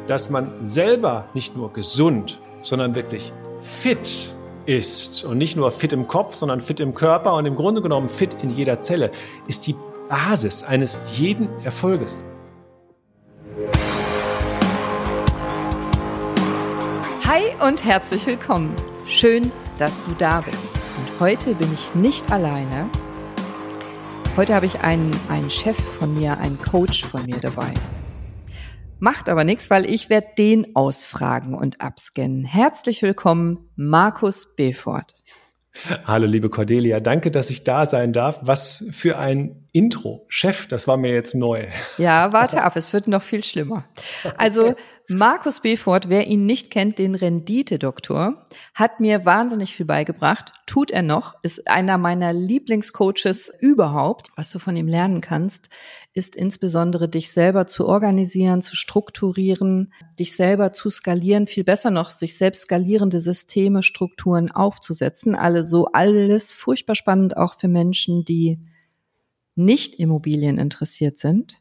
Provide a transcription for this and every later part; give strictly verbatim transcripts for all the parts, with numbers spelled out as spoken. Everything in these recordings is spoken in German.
dass man selber nicht nur gesund, sondern wirklich fit ist. Und nicht nur fit im Kopf, sondern fit im Körper und im Grunde genommen fit in jeder Zelle, ist die Basis eines jeden Erfolges. Hi und herzlich willkommen. Schön, dass du da bist. Und heute bin ich nicht alleine. Heute habe ich einen, einen Chef von mir, einen Coach von mir dabei. Macht aber nichts, weil ich werde den ausfragen und abscannen. Herzlich willkommen, Markus Befort. Hallo liebe Cordelia, danke, dass ich da sein darf. Was für ein Intro. Chef, das war mir jetzt neu. Ja, warte ab, es wird noch viel schlimmer. Also Markus Befort, wer ihn nicht kennt, den Rendite-Doktor, hat mir wahnsinnig viel beigebracht, tut er noch, ist einer meiner Lieblingscoaches überhaupt. Was du von ihm lernen kannst, ist insbesondere dich selber zu organisieren, zu strukturieren, dich selber zu skalieren, viel besser noch, sich selbst skalierende Systeme, Strukturen aufzusetzen. Also alles furchtbar spannend, auch für Menschen, die nicht Immobilien interessiert sind.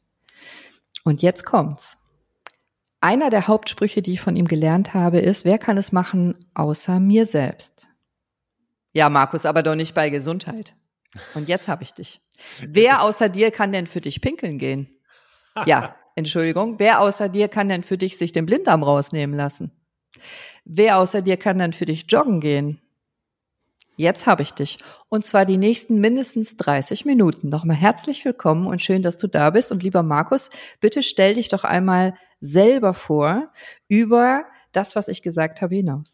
Und jetzt kommt's. Einer der Hauptsprüche, die ich von ihm gelernt habe, ist, wer kann es machen außer mir selbst? Ja, Markus, aber doch nicht bei Gesundheit. Und jetzt habe ich dich. Wer außer dir kann denn für dich pinkeln gehen? Ja, Entschuldigung. Wer außer dir kann denn für dich sich den Blinddarm rausnehmen lassen? Wer außer dir kann denn für dich joggen gehen? Jetzt habe ich dich. Und zwar die nächsten mindestens dreißig Minuten. Nochmal herzlich willkommen und schön, dass du da bist. Und lieber Markus, bitte stell dich doch einmal selber vor über das, was ich gesagt habe, hinaus.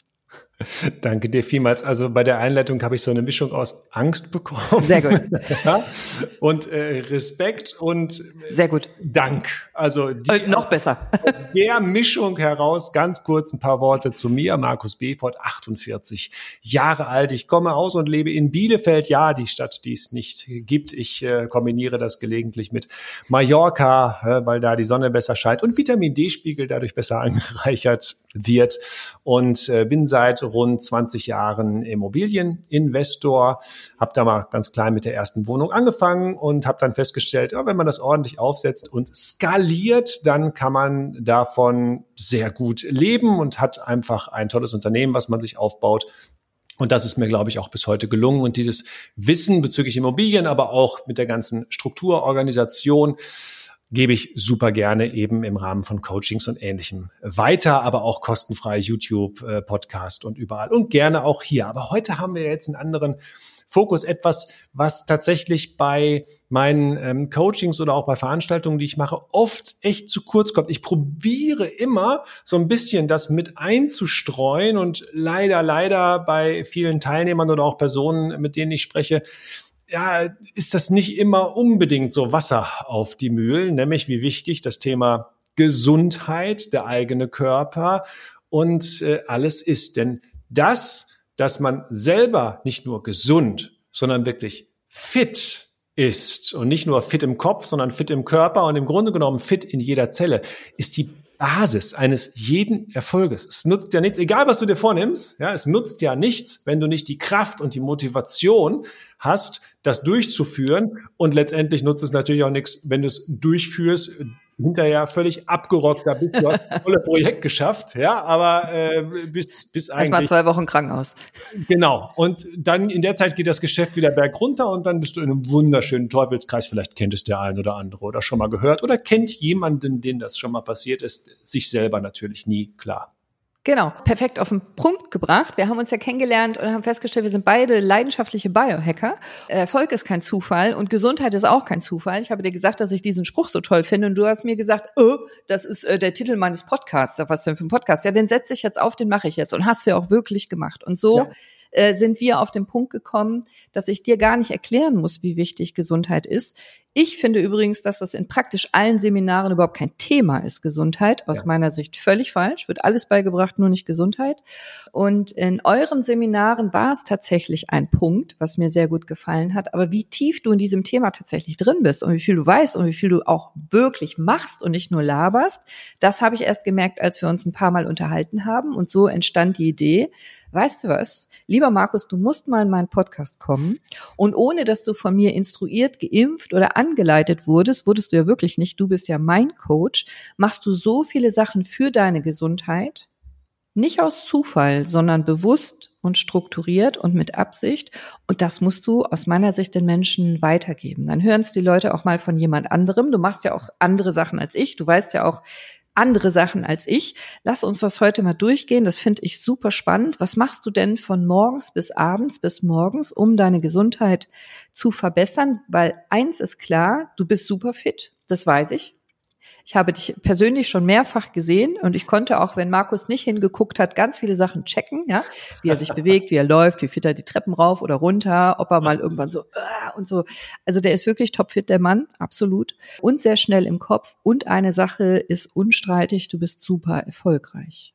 Danke dir vielmals. Also bei der Einleitung habe ich so eine Mischung aus Angst bekommen. Sehr gut. Ja, und äh, Respekt und äh, Sehr gut. Dank. Also die, äh, noch besser. Aus der Mischung heraus ganz kurz ein paar Worte zu mir. Markus Befort, achtundvierzig Jahre alt. Ich komme aus und lebe in Bielefeld. Ja, die Stadt, die es nicht gibt. Ich äh, kombiniere das gelegentlich mit Mallorca, äh, weil da die Sonne besser scheint und Vitamin D-Spiegel dadurch besser angereichert wird. Und äh, bin seit rund zwanzig Jahren Immobilieninvestor, habe da mal ganz klein mit der ersten Wohnung angefangen und habe dann festgestellt, ja, wenn man das ordentlich aufsetzt und skaliert, dann kann man davon sehr gut leben und hat einfach ein tolles Unternehmen, was man sich aufbaut. Und das ist mir, glaube ich, auch bis heute gelungen. Und dieses Wissen bezüglich Immobilien, aber auch mit der ganzen Struktur, Organisation, gebe ich super gerne eben im Rahmen von Coachings und Ähnlichem weiter, aber auch kostenfrei YouTube, äh, Podcast und überall und gerne auch hier. Aber heute haben wir jetzt einen anderen Fokus, etwas, was tatsächlich bei meinen ähm, Coachings oder auch bei Veranstaltungen, die ich mache, oft echt zu kurz kommt. Ich probiere immer so ein bisschen das mit einzustreuen und leider, leider bei vielen Teilnehmern oder auch Personen, mit denen ich spreche, ja, ist das nicht immer unbedingt so Wasser auf die Mühlen, nämlich wie wichtig das Thema Gesundheit, der eigene Körper und äh, alles ist. Denn das, dass man selber nicht nur gesund, sondern wirklich fit ist und nicht nur fit im Kopf, sondern fit im Körper und im Grunde genommen fit in jeder Zelle, ist die Basis eines jeden Erfolges. Es nutzt ja nichts, egal was du dir vornimmst, ja, es nutzt ja nichts, wenn du nicht die Kraft und die Motivation hast, das durchzuführen. Und letztendlich nutzt es natürlich auch nichts, wenn du es durchführst, hinterher völlig abgerockt, da bist du hast ein tolles Projekt geschafft, ja, aber äh, bis bis eigentlich erstmal zwei Wochen Krankenhaus. Genau. Und dann in der Zeit geht das Geschäft wieder bergunter und dann bist du in einem wunderschönen Teufelskreis. Vielleicht kennt es der ein oder andere oder schon mal gehört oder kennt jemanden, den das schon mal passiert ist, sich selber natürlich nie, klar. Genau, perfekt auf den Punkt gebracht. Wir haben uns ja kennengelernt und haben festgestellt, wir sind beide leidenschaftliche Biohacker. Erfolg ist kein Zufall und Gesundheit ist auch kein Zufall. Ich habe dir gesagt, dass ich diesen Spruch so toll finde und du hast mir gesagt, oh, das ist äh, der Titel meines Podcasts. Was denn für ein Podcast? Ja, den setze ich jetzt auf, den mache ich jetzt und hast du ja auch wirklich gemacht. Und so ja. äh, sind wir auf den Punkt gekommen, dass ich dir gar nicht erklären muss, wie wichtig Gesundheit ist. Ich finde übrigens, dass das in praktisch allen Seminaren überhaupt kein Thema ist, Gesundheit. Aus ja. meiner Sicht völlig falsch. Wird alles beigebracht, nur nicht Gesundheit. Und in euren Seminaren war es tatsächlich ein Punkt, was mir sehr gut gefallen hat. Aber wie tief du in diesem Thema tatsächlich drin bist und wie viel du weißt und wie viel du auch wirklich machst und nicht nur laberst, das habe ich erst gemerkt, als wir uns ein paar Mal unterhalten haben. Und so entstand die Idee, weißt du was, lieber Markus, du musst mal in meinen Podcast kommen und ohne, dass du von mir instruiert, geimpft oder angeleitet wurdest, wurdest du ja wirklich nicht, du bist ja mein Coach, machst du so viele Sachen für deine Gesundheit, nicht aus Zufall, sondern bewusst und strukturiert und mit Absicht. Und das musst du aus meiner Sicht den Menschen weitergeben. Dann hören es die Leute auch mal von jemand anderem. Du machst ja auch andere Sachen als ich. Du weißt ja auch andere Sachen als ich. Lass uns das heute mal durchgehen. Das finde ich super spannend. Was machst du denn von morgens bis abends bis morgens, um deine Gesundheit zu verbessern? Weil eins ist klar, du bist super fit. Das weiß ich. Ich habe dich persönlich schon mehrfach gesehen und ich konnte auch, wenn Markus nicht hingeguckt hat, ganz viele Sachen checken, ja, wie er sich bewegt, wie er läuft, wie fit er die Treppen rauf oder runter, ob er mal irgendwann so äh, und so. Also der ist wirklich topfit, der Mann, absolut. Und sehr schnell im Kopf. Und eine Sache ist unstreitig, du bist super erfolgreich.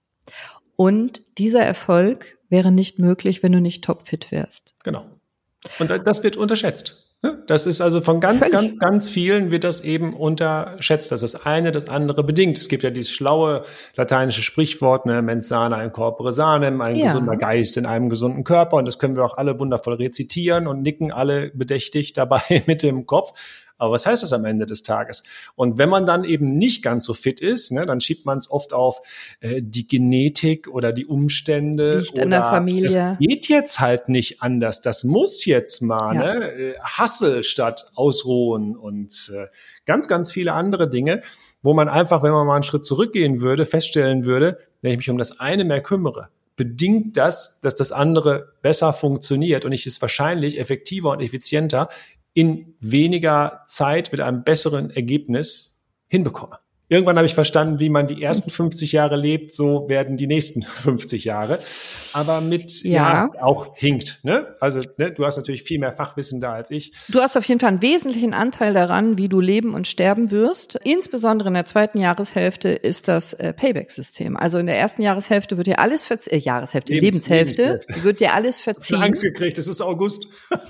Und dieser Erfolg wäre nicht möglich, wenn du nicht topfit wärst. Genau. Und das wird unterschätzt. Das ist also von ganz, Völlig. ganz, ganz vielen wird das eben unterschätzt, dass das eine das andere bedingt. Es gibt ja dieses schlaue lateinische Sprichwort, ne, mens sana in corpore sanem, ein ja. gesunder Geist in einem gesunden Körper. Und das können wir auch alle wundervoll rezitieren und nicken alle bedächtig dabei mit dem Kopf. Aber was heißt das am Ende des Tages? Und wenn man dann eben nicht ganz so fit ist, ne, dann schiebt man es oft auf äh, die Genetik oder die Umstände. Liegt in der Familie. Es geht jetzt halt nicht anders. Das muss jetzt mal. Ja. Ne? Hustle statt ausruhen und äh, ganz, ganz viele andere Dinge, wo man einfach, wenn man mal einen Schritt zurückgehen würde, feststellen würde, wenn ich mich um das eine mehr kümmere, bedingt das, dass das andere besser funktioniert und ich es wahrscheinlich effektiver und effizienter in weniger Zeit mit einem besseren Ergebnis hinbekomme. Irgendwann habe ich verstanden, wie man die ersten fünfzig Jahre lebt, so werden die nächsten fünfzig Jahre. Aber mit, ja, ja auch hinkt, ne? Also, ne, du hast natürlich viel mehr Fachwissen da als ich. Du hast auf jeden Fall einen wesentlichen Anteil daran, wie du leben und sterben wirst. Insbesondere in der zweiten Jahreshälfte ist das äh, Payback-System. Also in der ersten Jahreshälfte wird dir alles verziehen, äh, Jahreshälfte, Lebens- Lebenshälfte, Lebenshälfte, wird dir alles verziehen. Ich habe Angst gekriegt, es ist August.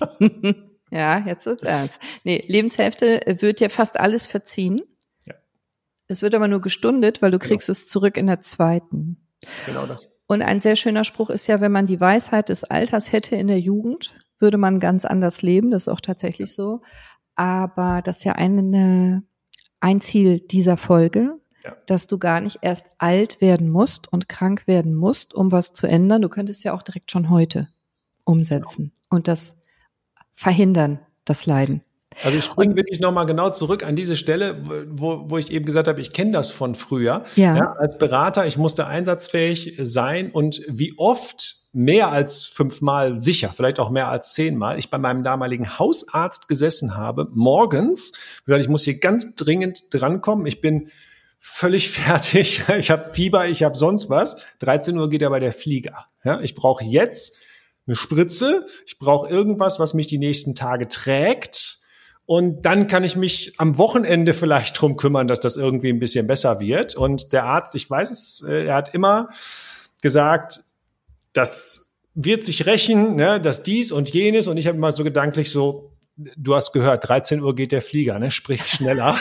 Ja, jetzt wird's ernst. Nee, Lebenshälfte wird dir fast alles verziehen. Ja. Es wird aber nur gestundet, weil du kriegst genau. es zurück in der zweiten. Genau das. Und ein sehr schöner Spruch ist ja, wenn man die Weisheit des Alters hätte in der Jugend, würde man ganz anders leben. Das ist auch tatsächlich ja. so. Aber das ist ja eine, ein Ziel dieser Folge, ja. dass du gar nicht erst alt werden musst und krank werden musst, um was zu ändern. Du könntest ja auch direkt schon heute umsetzen. Genau. Und das verhindern, das Leiden. Also ich springe wirklich nochmal genau zurück an diese Stelle, wo, wo ich eben gesagt habe, ich kenne das von früher. Ja. Ja, als Berater, ich musste einsatzfähig sein und wie oft mehr als fünfmal sicher, vielleicht auch mehr als zehnmal, ich bei meinem damaligen Hausarzt gesessen habe, morgens, gesagt, ich muss hier ganz dringend drankommen, ich bin völlig fertig, ich habe Fieber, ich habe sonst was, dreizehn Uhr geht aber der Flieger. Ja, ich brauche jetzt eine Spritze, ich brauche irgendwas, was mich die nächsten Tage trägt und dann kann ich mich am Wochenende vielleicht drum kümmern, dass das irgendwie ein bisschen besser wird. Und der Arzt, ich weiß es, er hat immer gesagt, das wird sich rächen, ne, dass dies und jenes und ich habe immer so gedanklich so, du hast gehört, dreizehn Uhr geht der Flieger, ne? Sprich schneller.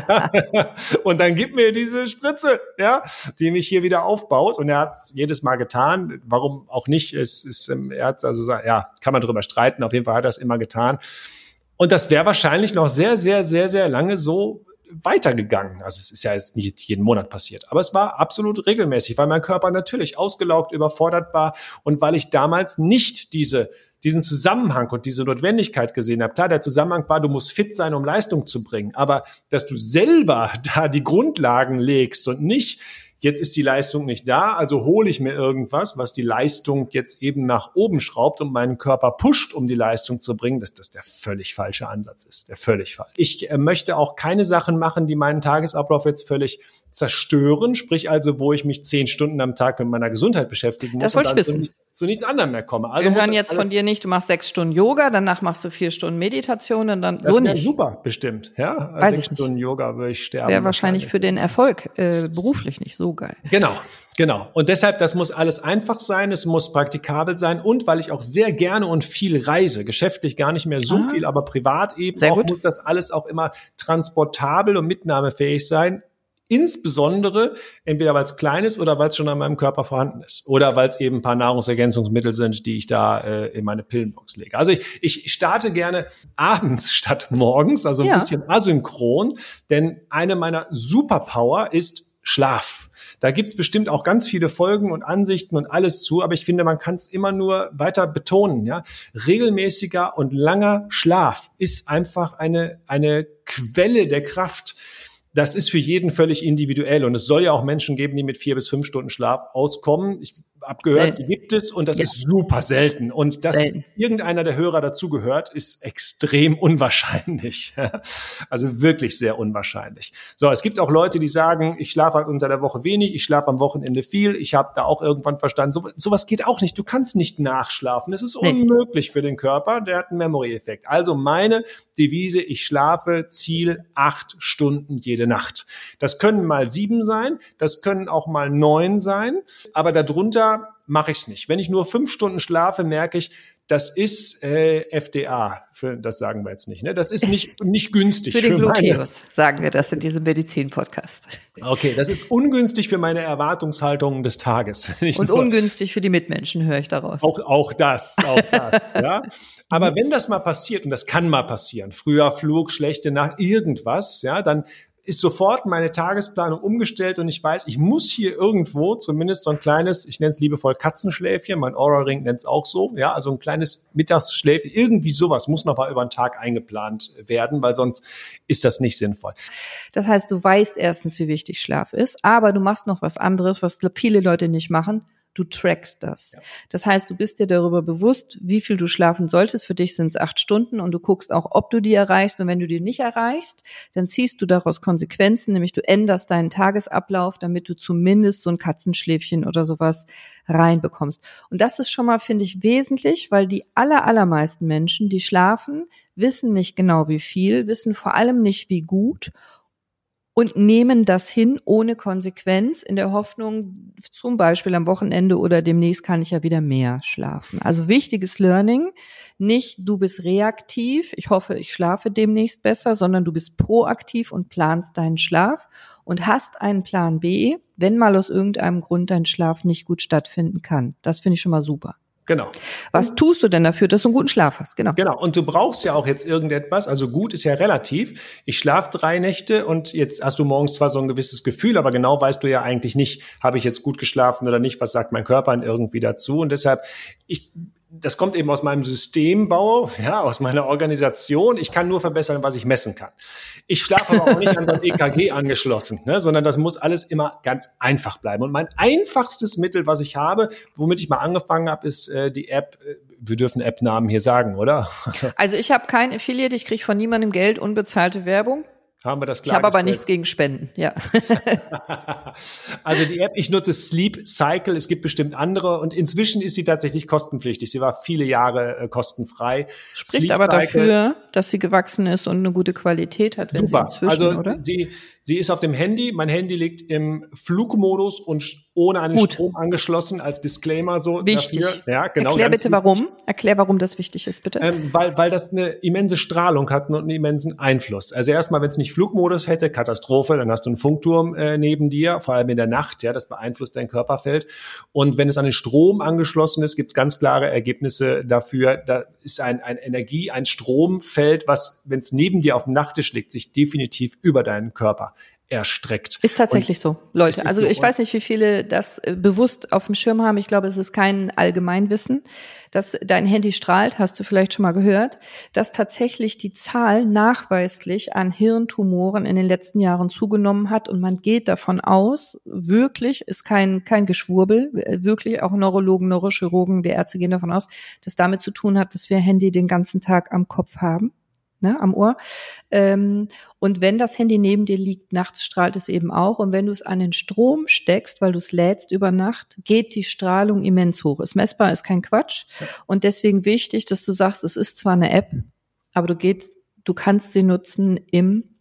Und dann gib mir diese Spritze, ja, die mich hier wieder aufbaut. Und er hat es jedes Mal getan. Warum auch nicht? Es ist, er hat also, ja, kann man drüber streiten. Auf jeden Fall hat er es immer getan. Und das wäre wahrscheinlich noch sehr, sehr, sehr, sehr lange so weitergegangen. Also es ist ja jetzt nicht jeden Monat passiert, aber es war absolut regelmäßig, weil mein Körper natürlich ausgelaugt, überfordert war und weil ich damals nicht diese diesen Zusammenhang und diese Notwendigkeit gesehen habe. Klar, der Zusammenhang war, du musst fit sein, um Leistung zu bringen, aber dass du selber da die Grundlagen legst und nicht, jetzt ist die Leistung nicht da, also hole ich mir irgendwas, was die Leistung jetzt eben nach oben schraubt und meinen Körper pusht, um die Leistung zu bringen, dass das der völlig falsche Ansatz ist, der völlig falsch. Ich äh, möchte auch keine Sachen machen, die meinen Tagesablauf jetzt völlig zerstören, sprich also, wo ich mich zehn Stunden am Tag mit meiner Gesundheit beschäftigen muss. Das wollte ich wissen. Zu, zu nichts anderem mehr komme. Also wir hören jetzt von dir nicht, du machst sechs Stunden Yoga, danach machst du vier Stunden Meditation und dann das so nicht. Super, bestimmt. Ja, Weiß sechs ich nicht. Stunden Yoga würde ich sterben. Wäre wahrscheinlich für den Erfolg äh, beruflich nicht so geil. Genau. Genau. Und deshalb, das muss alles einfach sein, es muss praktikabel sein und weil ich auch sehr gerne und viel reise, geschäftlich gar nicht mehr so ah. viel, aber privat eben sehr auch, gut. muss das alles auch immer transportabel und mitnahmefähig sein. Insbesondere entweder weil es klein ist oder weil es schon an meinem Körper vorhanden ist oder weil es eben ein paar Nahrungsergänzungsmittel sind, die ich da äh, in meine Pillenbox lege. Also ich, ich starte gerne abends statt morgens, also ein Ja. bisschen asynchron, denn eine meiner Superpower ist Schlaf. Da gibt's bestimmt auch ganz viele Folgen und Ansichten und alles zu, aber ich finde, man kann es immer nur weiter betonen. Ja, regelmäßiger und langer Schlaf ist einfach eine eine Quelle der Kraft. Das ist für jeden völlig individuell und es soll ja auch Menschen geben, die mit vier bis fünf Stunden Schlaf auskommen. Ich habe gehört, Selten. die gibt es und das Ja. ist super selten. Und dass Selten. irgendeiner der Hörer dazugehört, ist extrem unwahrscheinlich. Also wirklich sehr unwahrscheinlich. So, es gibt auch Leute, die sagen, ich schlafe halt unter der Woche wenig, ich schlafe am Wochenende viel. Ich habe da auch irgendwann verstanden, so, sowas geht auch nicht. Du kannst nicht nachschlafen. Das ist Nee. unmöglich für den Körper. Der hat einen Memory-Effekt. Also meine Devise, ich schlafe Ziel acht Stunden jede Nacht. Das können mal sieben sein, das können auch mal neun sein, aber darunter mache ich es nicht. Wenn ich nur fünf Stunden schlafe, merke ich, das ist äh, F D A, für, das sagen wir jetzt nicht, ne? Das ist nicht, nicht günstig. Für den für meine, Gluteus sagen wir das in diesem Medizin-Podcast. okay, das ist ungünstig für meine Erwartungshaltung des Tages. Wenn ich Und nur- ungünstig für die Mitmenschen, höre ich daraus. Auch, auch das, auch das, ja. Aber wenn das mal passiert, und das kann mal passieren, früher Flug, schlechte Nacht, irgendwas, ja, dann ist sofort meine Tagesplanung umgestellt und ich weiß, ich muss hier irgendwo zumindest so ein kleines, ich nenne es liebevoll Katzenschläfchen, mein Aura-Ring nennt es auch so, ja, also ein kleines Mittagsschläfchen, irgendwie sowas muss noch mal über den Tag eingeplant werden, weil sonst ist das nicht sinnvoll. Das heißt, du weißt erstens, wie wichtig Schlaf ist, aber du machst noch was anderes, was viele Leute nicht machen. Du trackst das. Ja. Das heißt, du bist dir darüber bewusst, wie viel du schlafen solltest. Für dich sind es acht Stunden und du guckst auch, ob du die erreichst. Und wenn du die nicht erreichst, dann ziehst du daraus Konsequenzen, nämlich du änderst deinen Tagesablauf, damit du zumindest so ein Katzenschläfchen oder sowas reinbekommst. Und das ist schon mal, finde ich, wesentlich, weil die aller, allermeisten Menschen, die schlafen, wissen nicht genau wie viel, wissen vor allem nicht wie gut und nehmen das hin ohne Konsequenz in der Hoffnung, zum Beispiel am Wochenende oder demnächst kann ich ja wieder mehr schlafen. Also wichtiges Learning, nicht du bist reaktiv, ich hoffe, ich schlafe demnächst besser, sondern du bist proaktiv und planst deinen Schlaf und hast einen Plan B, wenn mal aus irgendeinem Grund dein Schlaf nicht gut stattfinden kann. Das finde ich schon mal super. Genau. Was tust du denn dafür, dass du einen guten Schlaf hast? Genau. Genau. Und du brauchst ja auch jetzt irgendetwas. Also gut ist ja relativ. Ich schlafe drei Nächte und jetzt hast du morgens zwar so ein gewisses Gefühl, aber genau weißt du ja eigentlich nicht, habe ich jetzt gut geschlafen oder nicht? Was sagt mein Körper irgendwie dazu? Und deshalb, ich, das kommt eben aus meinem Systembau, ja, aus meiner Organisation. Ich kann nur verbessern, was ich messen kann. Ich schlafe aber auch nicht an so ein E K G angeschlossen, ne, sondern das muss alles immer ganz einfach bleiben. Und mein einfachstes Mittel, was ich habe, womit ich mal angefangen habe, ist äh, die App. Wir dürfen App-Namen hier sagen, oder? Also ich habe kein Affiliate, ich kriege von niemandem Geld, unbezahlte Werbung. Haben wir das Ich habe aber klargestellt? nichts gegen Spenden, ja. Also die App, ich nutze Sleep Cycle, es gibt bestimmt andere und inzwischen ist sie tatsächlich kostenpflichtig. Sie war viele Jahre äh, kostenfrei. Spricht Sleep aber Cycle, dafür, dass sie gewachsen ist und eine gute Qualität hat, wenn super. sie inzwischen, Also oder? sie sie ist auf dem Handy. Mein Handy liegt im Flugmodus und ohne einen Gut. Strom angeschlossen als Disclaimer so Wichtig. dafür. Ja, genau. Erklär ganz bitte, wichtig. warum. Erklär, warum das wichtig ist, bitte. Ähm, weil, weil das eine immense Strahlung hat und einen immensen Einfluss. Also erstmal, wenn es nicht Flugmodus hätte, Katastrophe, dann hast du einen Funkturm äh, neben dir, vor allem in der Nacht, ja, das beeinflusst dein Körperfeld. Und wenn es an den Strom angeschlossen ist, gibt es ganz klare Ergebnisse dafür. Da ist ein, ein Energie, ein Stromfeld, was, wenn es neben dir auf dem Nachttisch liegt, sich definitiv über deinen Körper erstreckt. Ist tatsächlich so, Leute. ist Also so, ich und- weiß nicht, wie viele das äh, bewusst auf dem Schirm haben. Ich glaube, es ist kein Allgemeinwissen, dass dein Handy strahlt, hast du vielleicht schon mal gehört, dass tatsächlich die Zahl nachweislich an Hirntumoren in den letzten Jahren zugenommen hat und man geht davon aus, wirklich, ist kein kein Geschwurbel, äh, wirklich auch Neurologen, Neurochirurgen, wir Ärzte gehen davon aus, dass damit zu tun hat, dass wir Handy den ganzen Tag am Kopf haben. Ne, am Ohr. Ähm, und wenn das Handy neben dir liegt, nachts strahlt es eben auch. Und wenn du es an den Strom steckst, weil du es lädst über Nacht, geht die Strahlung immens hoch. Ist messbar, ist kein Quatsch. Und deswegen wichtig, dass du sagst, es ist zwar eine App, aber du gehst, du kannst sie nutzen im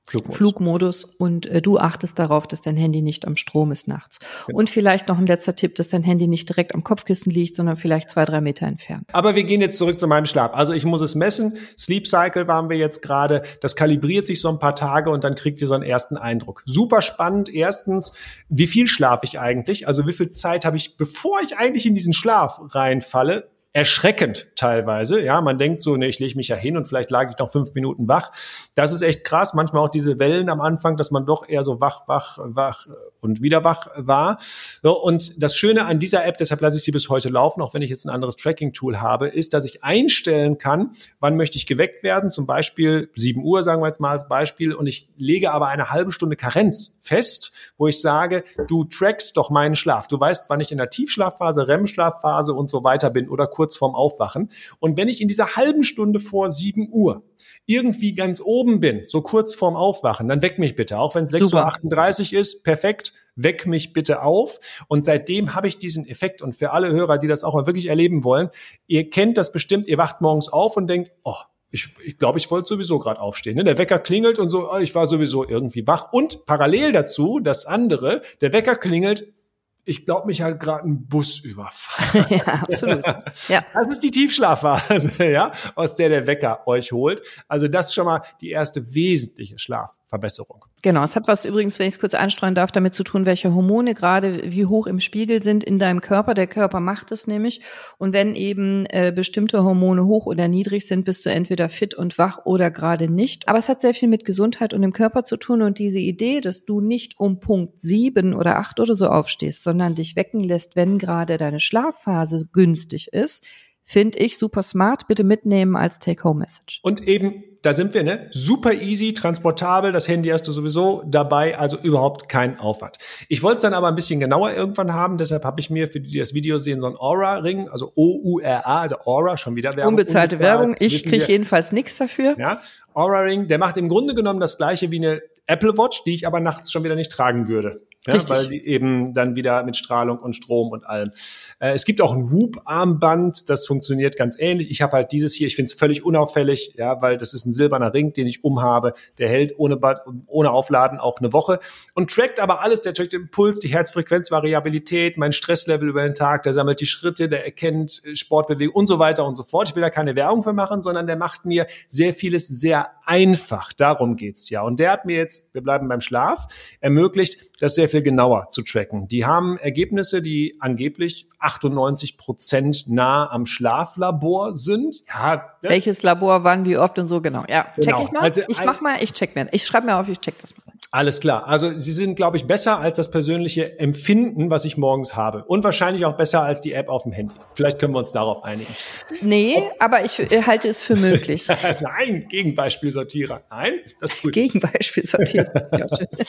Flugmodus. Flugmodus und äh, du achtest darauf, dass dein Handy nicht am Strom ist nachts. Genau. Und vielleicht noch ein letzter Tipp, dass dein Handy nicht direkt am Kopfkissen liegt, sondern vielleicht zwei, drei Meter entfernt. Aber wir gehen jetzt zurück zu meinem Schlaf. Also ich muss es messen. Sleep Cycle waren wir jetzt gerade. Das kalibriert sich so ein paar Tage und dann kriegt ihr so einen ersten Eindruck. Super spannend. Erstens, wie viel schlafe ich eigentlich? Also wie viel Zeit habe ich, bevor ich eigentlich in diesen Schlaf reinfalle? Erschreckend teilweise, ja, man denkt so, ne, ich lege mich ja hin und vielleicht lag ich noch fünf Minuten wach. Das ist echt krass, manchmal auch diese Wellen am Anfang, dass man doch eher so wach, wach, wach und wieder wach war. So, und das Schöne an dieser App, deshalb lasse ich sie bis heute laufen, auch wenn ich jetzt ein anderes Tracking-Tool habe, ist, dass ich einstellen kann, wann möchte ich geweckt werden, zum Beispiel sieben Uhr, sagen wir jetzt mal als Beispiel, und ich lege aber eine halbe Stunde Karenz fest, wo ich sage, du trackst doch meinen Schlaf. Du weißt, wann ich in der Tiefschlafphase, R E M-Schlafphase und so weiter bin oder kurz vorm Aufwachen. Und wenn ich in dieser halben Stunde vor sieben Uhr irgendwie ganz oben bin, so kurz vorm Aufwachen, dann weck mich bitte. Auch wenn es sechs Uhr achtunddreißig ist, perfekt, weck mich bitte auf. Und seitdem habe ich diesen Effekt. Und für alle Hörer, die das auch mal wirklich erleben wollen, ihr kennt das bestimmt, ihr wacht morgens auf und denkt, oh, ich glaube, ich, glaub, ich wollte sowieso gerade aufstehen. Ne? Der Wecker klingelt und so, oh, ich war sowieso irgendwie wach. Und parallel dazu, das andere, der Wecker klingelt, ich glaube, mich hat gerade ein Bus überfahren. Ja, absolut. Ja. Das ist die Tiefschlafphase, ja, aus der der Wecker euch holt. Also das ist schon mal die erste wesentliche Schlafverbesserung. Genau, es hat was übrigens, wenn ich es kurz anstreuen darf, damit zu tun, welche Hormone gerade wie hoch im Spiegel sind in deinem Körper. Der Körper macht es nämlich. Und wenn eben äh, bestimmte Hormone hoch oder niedrig sind, bist du entweder fit und wach oder gerade nicht. Aber es hat sehr viel mit Gesundheit und dem Körper zu tun. Und diese Idee, dass du nicht um Punkt sieben oder acht oder so aufstehst, sondern dich wecken lässt, wenn gerade deine Schlafphase günstig ist, finde ich super smart. Bitte mitnehmen als Take-Home-Message. Und eben, da sind wir, ne? Super easy, transportabel, das Handy hast du sowieso dabei, also überhaupt kein Aufwand. Ich wollte es dann aber ein bisschen genauer irgendwann haben, deshalb habe ich mir, für die, die das Video sehen, so einen Aura-Ring, also O U R A, also Aura, schon wieder Werbung. Unbezahlte Unbezahlt, Werbung, ich kriege jedenfalls nichts dafür. Ja, Aura-Ring, der macht im Grunde genommen das Gleiche wie eine Apple Watch, die ich aber nachts schon wieder nicht tragen würde. Ja, weil die eben dann wieder mit Strahlung und Strom und allem. Äh, es gibt auch ein Whoop-Armband, das funktioniert ganz ähnlich. Ich habe halt dieses hier, ich finde es völlig unauffällig, ja, weil das ist ein silberner Ring, den ich umhabe. Der hält ohne, Bad, ohne Aufladen auch eine Woche und trackt aber alles. Der trackt den Puls, die Herzfrequenzvariabilität, mein Stresslevel über den Tag, der sammelt die Schritte, der erkennt Sportbewegung und so weiter und so fort. Ich will da keine Werbung für machen, sondern der macht mir sehr vieles sehr einfach. Darum geht's ja. Und der hat mir jetzt, wir bleiben beim Schlaf, ermöglicht, das sehr viel genauer zu tracken. Die haben Ergebnisse, die angeblich achtundneunzig Prozent nah am Schlaflabor sind. Ja, welches Labor, wann, wie oft und so, genau. Ja, check genau. ich mal. Also, ich mach mal, ich check mir. Ich schreibe mir auf, ich check das mal. Alles klar. Also sie sind, glaube ich, besser als das persönliche Empfinden, was ich morgens habe. Und wahrscheinlich auch besser als die App auf dem Handy. Vielleicht können wir uns darauf einigen. Nee, oh. aber ich halte es für möglich. Nein, Gegenbeispielsortierer. Nein, das ist gut. Gegenbeispielsortierer. Ja,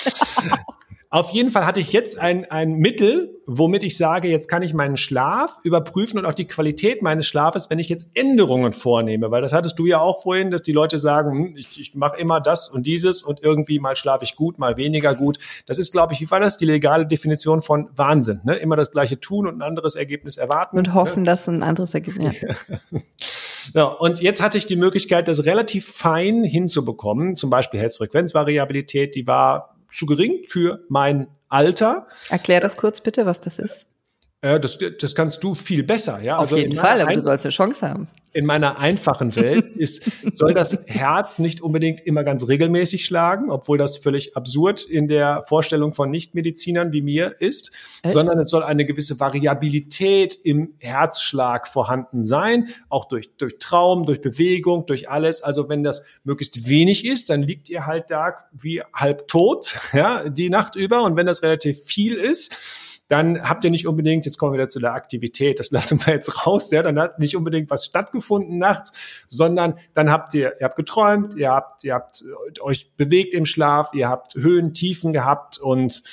Auf jeden Fall hatte ich jetzt ein, ein Mittel, womit ich sage, jetzt kann ich meinen Schlaf überprüfen und auch die Qualität meines Schlafes, wenn ich jetzt Änderungen vornehme. Weil das hattest du ja auch vorhin, dass die Leute sagen, hm, ich, ich mache immer das und dieses und irgendwie mal schlafe ich gut, mal weniger gut. Das ist, glaube ich, wie war das? Die legale Definition von Wahnsinn. Ne? Immer das Gleiche tun und ein anderes Ergebnis erwarten. Und hoffen, ne? dass ein anderes Ergebnis, ja. So, und jetzt hatte ich die Möglichkeit, das relativ fein hinzubekommen. Zum Beispiel Herzfrequenzvariabilität, die war zu gering für mein Alter. Erklär das kurz bitte, was das ist. Äh, das, das kannst du viel besser. Ja? Auf also jeden Fall, aber du sollst eine Chance haben. In meiner einfachen Welt ist, soll das Herz nicht unbedingt immer ganz regelmäßig schlagen, obwohl das völlig absurd in der Vorstellung von Nichtmedizinern wie mir ist, Echt? sondern es soll eine gewisse Variabilität im Herzschlag vorhanden sein, auch durch, durch Traum, durch Bewegung, durch alles. Also wenn das möglichst wenig ist, dann liegt ihr halt da wie halb tot, ja, die Nacht über. Und wenn das relativ viel ist, dann habt ihr nicht unbedingt, jetzt kommen wir wieder zu der Aktivität, das lassen wir jetzt raus, ja, dann hat nicht unbedingt was stattgefunden nachts, sondern dann habt ihr, ihr habt geträumt, ihr habt, ihr habt euch bewegt im Schlaf, ihr habt Höhen, Tiefen gehabt und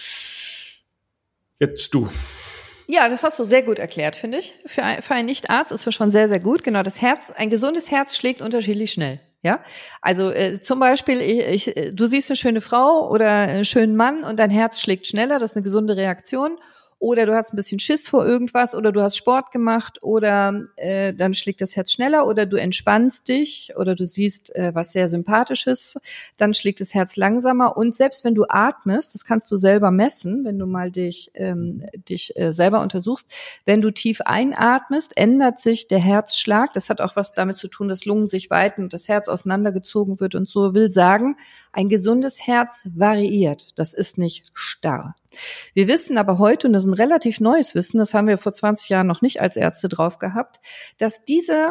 jetzt du. Ja, das hast du sehr gut erklärt, finde ich. Für, ein, für einen Nicht-Arzt ist das schon sehr, sehr gut. Genau, das Herz, ein gesundes Herz schlägt unterschiedlich schnell. Ja, also äh, zum Beispiel, ich, ich, du siehst eine schöne Frau oder einen schönen Mann und dein Herz schlägt schneller, das ist eine gesunde Reaktion. oder du hast ein bisschen Schiss vor irgendwas oder du hast Sport gemacht oder äh, dann schlägt das Herz schneller oder du entspannst dich oder du siehst äh, was sehr Sympathisches, dann schlägt das Herz langsamer und selbst wenn du atmest, das kannst du selber messen, wenn du mal dich, ähm, dich äh, selber untersuchst, wenn du tief einatmest, ändert sich der Herzschlag, das hat auch was damit zu tun, dass Lungen sich weiten und das Herz auseinandergezogen wird und so, will sagen, ein gesundes Herz variiert, das ist nicht starr. Wir wissen aber heute, und das ist ein relativ neues Wissen, das haben wir vor zwanzig Jahren noch nicht als Ärzte drauf gehabt, dass diese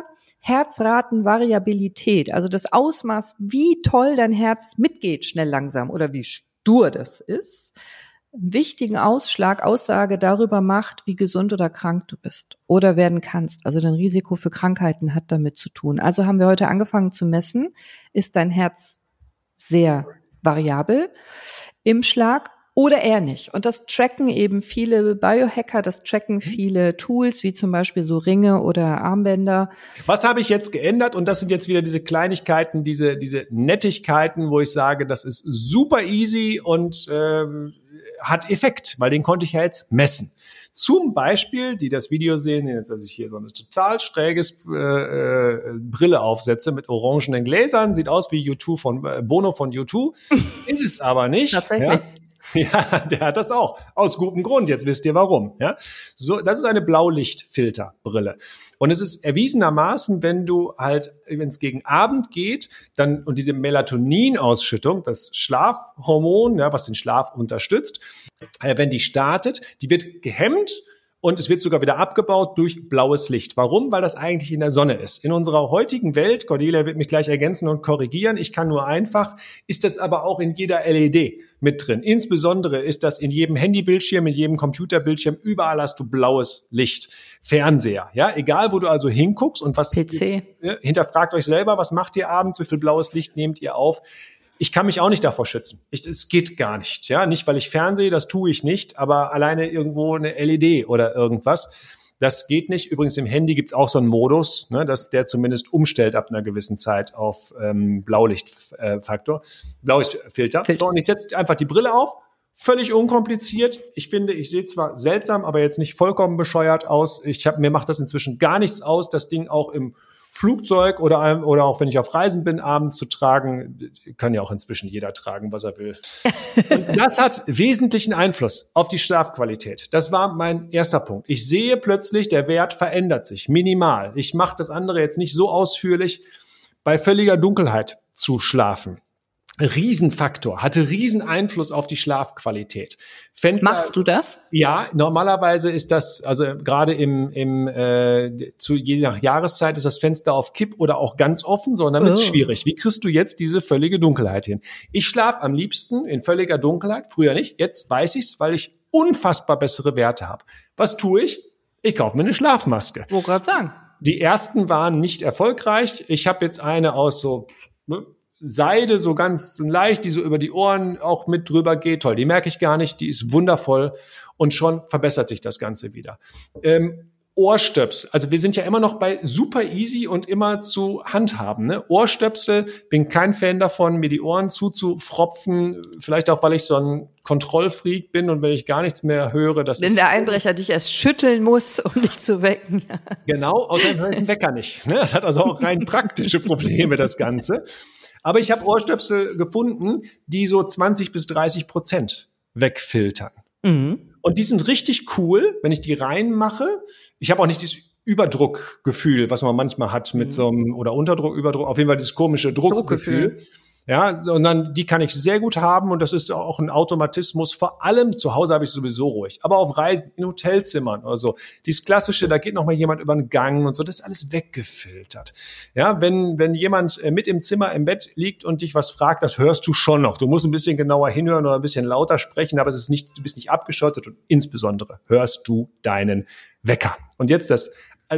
Herzratenvariabilität, also das Ausmaß, wie toll dein Herz mitgeht, schnell, langsam oder wie stur das ist, einen wichtigen Ausschlag, Aussage darüber macht, wie gesund oder krank du bist oder werden kannst. Also dein Risiko für Krankheiten hat damit zu tun. Also haben wir heute angefangen zu messen, ist dein Herz sehr variabel im Schlag oder eher nicht. Und das tracken eben viele Biohacker, das tracken viele Tools, wie zum Beispiel so Ringe oder Armbänder. Was habe ich jetzt geändert? Und das sind jetzt wieder diese Kleinigkeiten, diese diese Nettigkeiten, wo ich sage, das ist super easy und ähm, hat Effekt, weil den konnte ich ja jetzt messen. Zum Beispiel, die das Video sehen, jetzt, dass ich hier so eine total schräges äh, äh, Brille aufsetze mit orangenen Gläsern, sieht aus wie U zwei von äh, Bono von U zwei, ist es aber nicht. Tatsächlich. Ja? Ja, der hat das auch. Aus gutem Grund. Jetzt wisst ihr warum. Ja, so, das ist eine Blaulichtfilterbrille. Und es ist erwiesenermaßen, wenn du halt, wenn es gegen Abend geht, dann, und diese Melatoninausschüttung, das Schlafhormon, ja, was den Schlaf unterstützt, äh, wenn die startet, die wird gehemmt. Und es wird sogar wieder abgebaut durch blaues Licht. Warum? Weil das eigentlich in der Sonne ist. In unserer heutigen Welt, Cordelia wird mich gleich ergänzen und korrigieren, ich kann nur einfach, ist das aber auch in jeder L E D mit drin. Insbesondere ist das in jedem Handybildschirm, in jedem Computerbildschirm, überall hast du blaues Licht. Fernseher, ja, egal wo du also hinguckst und was, P C. Jetzt, ja, hinterfragt euch selber, was macht ihr abends, wie viel blaues Licht nehmt ihr auf? Ich kann mich auch nicht davor schützen. Ich, es geht gar nicht, ja. Nicht, weil ich fernsehe, das tue ich nicht, aber alleine irgendwo eine L E D oder irgendwas, das geht nicht. Übrigens im Handy gibt's auch so einen Modus, ne, dass der zumindest umstellt ab einer gewissen Zeit auf ähm, Blaulichtfaktor, äh, Blaulichtfilter. Filter. So, und ich setze einfach die Brille auf, völlig unkompliziert. Ich finde, ich sehe zwar seltsam, aber jetzt nicht vollkommen bescheuert aus. Ich hab, mir macht das inzwischen gar nichts aus, das Ding auch im Flugzeug oder, oder auch wenn ich auf Reisen bin, abends zu tragen, kann ja auch inzwischen jeder tragen, was er will. Und das hat wesentlichen Einfluss auf die Schlafqualität. Das war mein erster Punkt. Ich sehe plötzlich, der Wert verändert sich, minimal. Ich mache das andere jetzt nicht so ausführlich, bei völliger Dunkelheit zu schlafen. Riesenfaktor, hatte riesen Einfluss auf die Schlafqualität. Fenster, Machst du das? Ja, normalerweise ist das, also gerade im, im äh, zu je nach Jahreszeit ist das Fenster auf Kipp oder auch ganz offen, sondern wird Oh. schwierig. Wie kriegst du jetzt diese völlige Dunkelheit hin? Ich schlafe am liebsten in völliger Dunkelheit, früher nicht, jetzt weiß ich's, weil ich unfassbar bessere Werte habe. Was tue ich? Ich kaufe mir eine Schlafmaske. Wo gerade sagen. Die ersten waren nicht erfolgreich. Ich habe jetzt eine aus so ne, Seide, so ganz leicht, die so über die Ohren auch mit drüber geht. Toll, die merke ich gar nicht. Die ist wundervoll und schon verbessert sich das Ganze wieder. Ähm, Ohrstöpsel, also wir sind ja immer noch bei super easy und immer zu handhaben. Ne? Ohrstöpsel, bin kein Fan davon, mir die Ohren zuzufropfen. Vielleicht auch, weil ich so ein Kontrollfreak bin und wenn ich gar nichts mehr höre, das Wenn ist der Einbrecher dich erst schütteln muss, um dich zu wecken. genau, außerdem hört den Wecker nicht. Ne? Das hat also auch rein praktische Probleme, das Ganze. Aber ich habe Ohrstöpsel gefunden, die so zwanzig bis dreißig Prozent wegfiltern. Mhm. Und die sind richtig cool, wenn ich die reinmache. Ich habe auch nicht dieses Überdruckgefühl, was man manchmal hat mit Mhm. so einem, oder Unterdruck, Überdruck, auf jeden Fall dieses komische Druckgefühl. Druckgefühl. Ja, sondern die kann ich sehr gut haben und das ist auch ein Automatismus. Vor allem zu Hause habe ich sowieso ruhig, aber auf Reisen, in Hotelzimmern oder so. Dieses klassische, da geht noch mal jemand über den Gang und so, das ist alles weggefiltert. Ja, wenn wenn jemand mit im Zimmer im Bett liegt und dich was fragt, das hörst du schon noch. Du musst ein bisschen genauer hinhören oder ein bisschen lauter sprechen, aber es ist nicht, du bist nicht abgeschottet und insbesondere hörst du deinen Wecker. Und jetzt das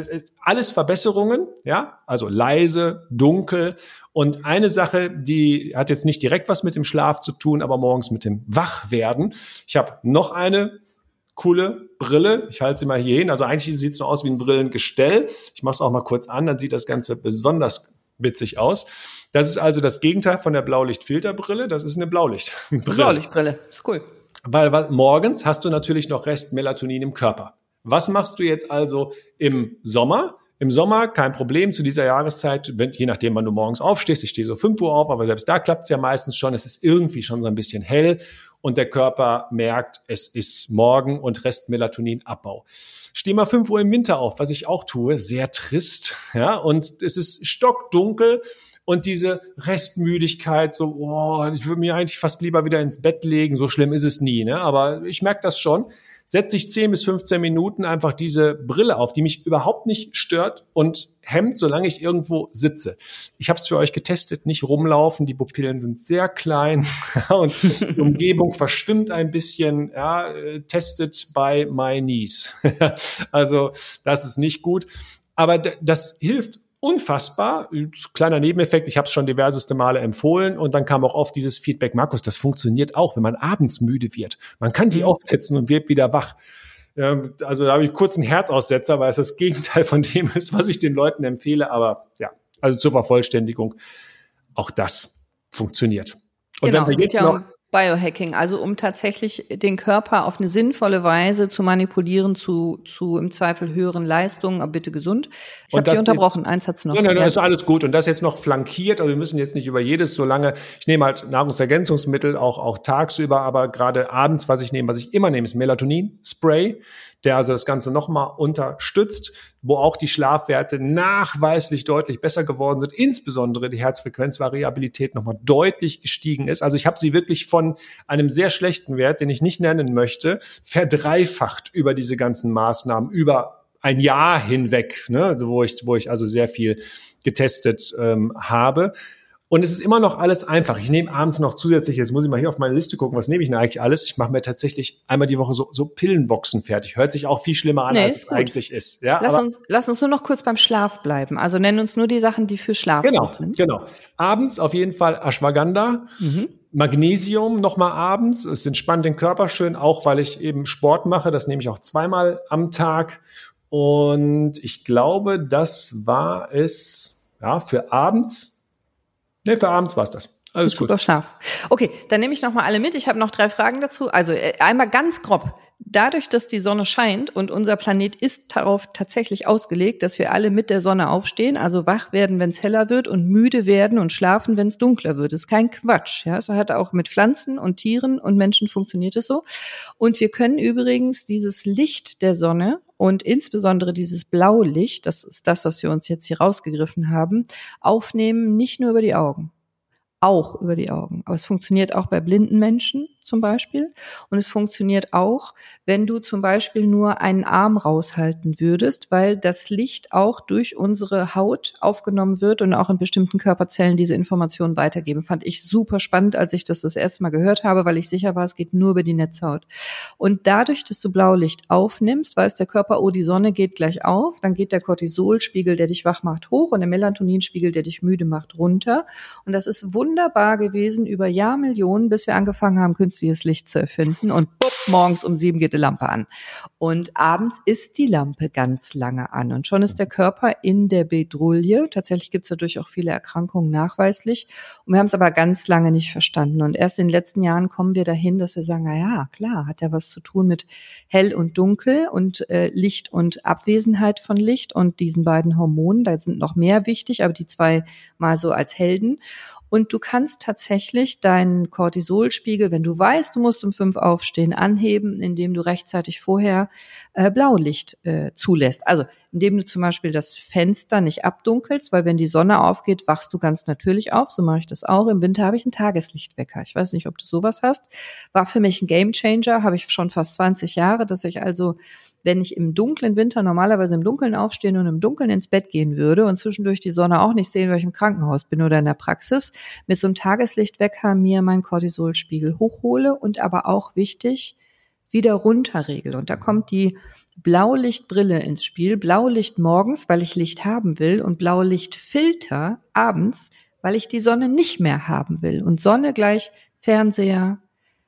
alles Verbesserungen, ja, also leise, dunkel. Und eine Sache, die hat jetzt nicht direkt was mit dem Schlaf zu tun, aber morgens mit dem Wachwerden. Ich habe noch eine coole Brille. Ich halte sie mal hier hin. Also eigentlich sieht es nur aus wie ein Brillengestell. Ich mache es auch mal kurz an, dann sieht das Ganze besonders witzig aus. Das ist also das Gegenteil von der Blaulichtfilterbrille. Das ist eine Blaulichtbrille. Blaulichtbrille, ist cool. weil, weil morgens hast du natürlich noch Rest Melatonin im Körper. Was machst du jetzt also im Sommer? Im Sommer kein Problem zu dieser Jahreszeit, wenn, je nachdem, wann du morgens aufstehst. Ich stehe so fünf Uhr auf, aber selbst da klappt es ja meistens schon. Es ist irgendwie schon so ein bisschen hell und der Körper merkt, es ist morgen und Rest Melatoninabbau. Steh mal fünf Uhr im Winter auf, was ich auch tue, sehr trist, ja, und es ist stockdunkel. Und diese Restmüdigkeit, so, oh, ich würde mir eigentlich fast lieber wieder ins Bett legen. So schlimm ist es nie, ne? Aber ich merke das schon. Setze ich zehn bis fünfzehn Minuten einfach diese Brille auf, die mich überhaupt nicht stört und hemmt, solange ich irgendwo sitze. Ich habe es für euch getestet, nicht rumlaufen, die Pupillen sind sehr klein und die Umgebung verschwimmt ein bisschen. Ja, tested by my niece. Also das ist nicht gut, aber das hilft unfassbar, kleiner Nebeneffekt, ich habe es schon diverseste Male empfohlen und dann kam auch oft dieses Feedback, Markus, das funktioniert auch, wenn man abends müde wird. Man kann die aufsetzen und wird wieder wach. Also da habe ich kurz einen Herzaussetzer, weil es das Gegenteil von dem ist, was ich den Leuten empfehle. Aber ja, also zur Vervollständigung, auch das funktioniert. Und genau, wenn wir jetzt ja noch um Biohacking, also um tatsächlich den Körper auf eine sinnvolle Weise zu manipulieren zu, zu im Zweifel höheren Leistungen, aber bitte gesund. Ich habe dich unterbrochen, eins hat's noch. Nein, nein, nein, ist alles gut. Und das jetzt noch flankiert, also wir müssen jetzt nicht über jedes so lange, ich nehme halt Nahrungsergänzungsmittel, auch, auch tagsüber, aber gerade abends, was ich nehme, was ich immer nehme, ist Melatonin-Spray, der also das Ganze nochmal unterstützt, wo auch die Schlafwerte nachweislich deutlich besser geworden sind, insbesondere die Herzfrequenzvariabilität nochmal deutlich gestiegen ist. Also ich habe sie wirklich von einem sehr schlechten Wert, den ich nicht nennen möchte, verdreifacht über diese ganzen Maßnahmen, über ein Jahr hinweg, ne, wo ich, wo ich also sehr viel getestet ähm, habe. Und es ist immer noch alles einfach. Ich nehme abends noch zusätzlich, jetzt muss ich mal hier auf meine Liste gucken, was nehme ich denn eigentlich alles? Ich mache mir tatsächlich einmal die Woche so, so Pillenboxen fertig. Hört sich auch viel schlimmer an, nee, als es gut. eigentlich ist. Ja, lass, aber, uns, lass uns nur noch kurz beim Schlaf bleiben. Also nenn uns nur die Sachen, die für Schlaf genau, gut sind. Genau, abends auf jeden Fall Ashwagandha, mhm. Magnesium nochmal abends. Es entspannt den Körper schön, auch weil ich eben Sport mache. Das nehme ich auch zweimal am Tag. Und ich glaube, das war es ja für abends. Nee, für abends war es das. Alles gut. Guter Schlaf. Okay, dann nehme ich noch mal alle mit. Ich habe noch drei Fragen dazu. Also äh, einmal ganz grob. Dadurch, dass die Sonne scheint und unser Planet ist darauf tatsächlich ausgelegt, dass wir alle mit der Sonne aufstehen, also wach werden, wenn es heller wird und müde werden und schlafen, wenn es dunkler wird. Das ist kein Quatsch. Ja, es hat auch mit Pflanzen und Tieren und Menschen funktioniert es so. Und wir können übrigens dieses Licht der Sonne und insbesondere dieses Blaulicht, das ist das, was wir uns jetzt hier rausgegriffen haben, aufnehmen, nicht nur über die Augen. Auch über die Augen. Aber es funktioniert auch bei blinden Menschen zum Beispiel. Und es funktioniert auch, wenn du zum Beispiel nur einen Arm raushalten würdest, weil das Licht auch durch unsere Haut aufgenommen wird und auch in bestimmten Körperzellen diese Informationen weitergeben. Fand ich super spannend, als ich das das erste Mal gehört habe, weil ich sicher war, es geht nur über die Netzhaut. Und dadurch, dass du Blaulicht aufnimmst, weiß der Körper, oh, die Sonne geht gleich auf, dann geht der Cortisolspiegel, der dich wach macht, hoch und der Melatoninspiegel, der dich müde macht, runter. Und das ist wunderbar gewesen über Jahrmillionen, bis wir angefangen haben, künstliches Licht zu erfinden und bupp, morgens um sieben geht die Lampe an. Und abends ist die Lampe ganz lange an und schon ist der Körper in der Bedrulle. Tatsächlich gibt es dadurch auch viele Erkrankungen nachweislich und wir haben es aber ganz lange nicht verstanden. Und erst in den letzten Jahren kommen wir dahin, dass wir sagen, na ja, klar, hat ja was zu tun mit hell und dunkel und äh, Licht und Abwesenheit von Licht und diesen beiden Hormonen. Da sind noch mehr wichtig, aber die zwei mal so als Helden. Und du kannst tatsächlich deinen Cortisolspiegel, wenn du weißt, du musst um fünf aufstehen, anheben, indem du rechtzeitig vorher äh, Blaulicht äh, zulässt. Also indem du zum Beispiel das Fenster nicht abdunkelst, weil wenn die Sonne aufgeht, wachst du ganz natürlich auf. So mache ich das auch. Im Winter habe ich einen Tageslichtwecker. Ich weiß nicht, ob du sowas hast. War für mich ein Gamechanger, habe ich schon fast zwanzig Jahre, dass ich also, wenn ich im dunklen Winter normalerweise im Dunkeln aufstehen und im Dunkeln ins Bett gehen würde und zwischendurch die Sonne auch nicht sehen, weil ich im Krankenhaus bin oder in der Praxis, mit so einem Tageslichtwecker mir meinen Cortisolspiegel hochhole und aber auch wichtig, wieder runterregle. Und da kommt die Blaulichtbrille ins Spiel. Blaulicht morgens, weil ich Licht haben will und Blaulichtfilter abends, weil ich die Sonne nicht mehr haben will. Und Sonne gleich Fernseher,